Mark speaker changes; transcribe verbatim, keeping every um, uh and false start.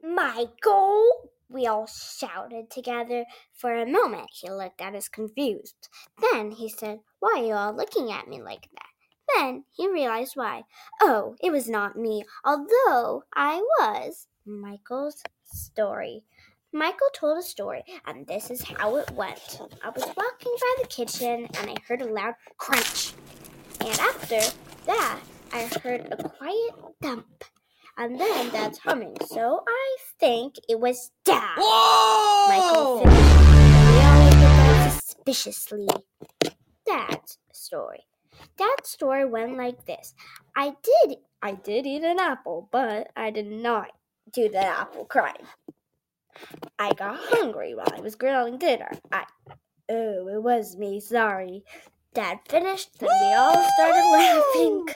Speaker 1: Michael! We all shouted together. For a moment, he looked at us confused. Then he said, "Why are you all looking at me like that?" Then he realized why. Oh, it was not me, although I was. Michael's story. Michael told a story, and this is how it went. I was walking by the kitchen, and I heard a loud crunch. And after that, I heard a quiet thump. And then Dad's humming, so I think it was Dad.
Speaker 2: Whoa!
Speaker 1: Michael finished, and we all looked at Dad suspiciously. Dad's story. Dad's story went like this. I did, I did eat an apple, but I did not do the apple crime. I got hungry while I was grilling dinner. I, oh, it was me, sorry. Dad finished, and we all started laughing.